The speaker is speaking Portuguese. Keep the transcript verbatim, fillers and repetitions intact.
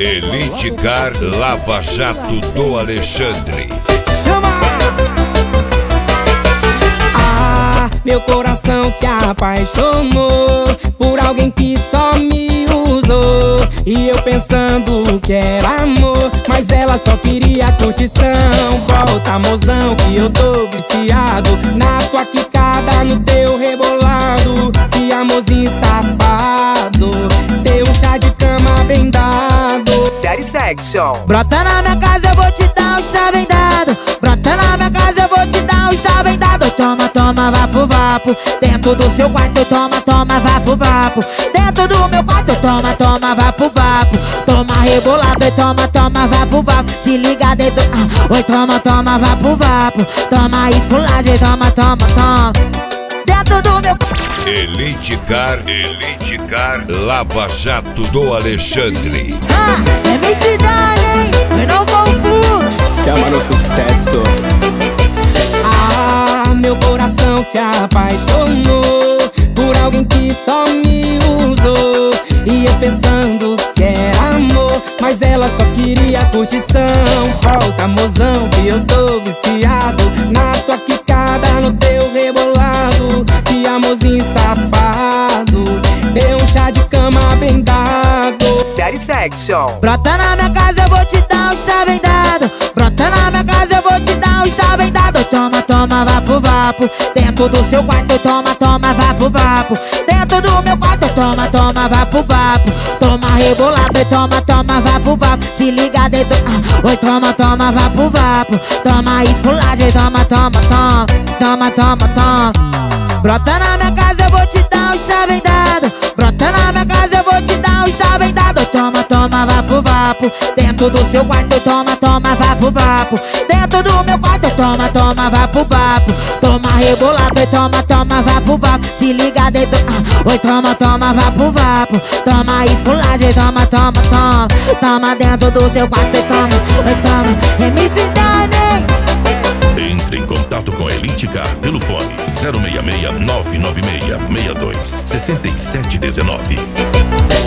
Elite Car Lava Jato do Alexandre. Ah, meu coração se apaixonou por alguém que só me usou. E eu pensando que era amor, mas ela só queria curtição. Volta, mozão, que eu tô viciado na tua quicada, no teu rebolado. Que amorzinho safado, teu chá de cama bem dado. Satisfaction. Brota na minha casa, eu vou te dar um chá bem dado. Brota na minha casa, eu vou te dar um chá bem dado. Toma, toma, vapo, vapo. Dentro do seu quarto, toma, toma, vapo, vapo. Dentro do meu quarto, toma, toma, vapo, vapo. Toma rebolado e toma, toma, vapo, vapo. Se liga dentro, ah, oi, toma, toma, vapo, vapo. Toma esculagem, toma, toma, toma. Dentro do meu Elite Car, Elite Car Lava Jato do Alexandre. Ah, é minha cidade, hein? Eu não vou puxo. Chama no sucesso. Ah, meu coração se apaixonou por alguém que só me usou. E eu pensando que era amor, mas ela só queria curtição. Volta, mozão, que eu tô viciado na tua quicada, no teu rebolado. Que amorzinho safado, deu um chá de cama bem dado. Satisfaction. Brota na minha casa, eu vou te dar um chá bem dado. Brota na minha casa, eu vou te dar um chá bem dado. Toma, toma, vapo, vapo. Dentro do seu quarto, toma, toma, vapo, vapo. Dentro do meu quarto, toma, toma, vapo, vapo. Toma rebolado e toma, toma, vapo, vapo. Se liga dentro, ah, oi, toma, toma, vapo, vapo. Toma esculagem, toma, toma, toma. Toma, toma, toma. Brota na minha casa, eu vou te dar um chá bem dado. Brota na minha casa, eu vou te dar um chá bem dado. Toma, toma, vapo, vapo. Dentro do seu quarto, toma, toma, vapo, vapo. Dentro do meu quarto, toma, toma, vapo, vapo. Toma rebolado e toma, toma, vapo, vapo. Se liga dentro, ah, oi, toma, toma, vapo, vapo. Toma esculagem, toma, toma, toma. Toma dentro do seu quarto e toma, oi, toma. M C Dani. Entre em contato com a Elite Car pelo fone zero seis seis nove nove seis seis dois seis sete um nove.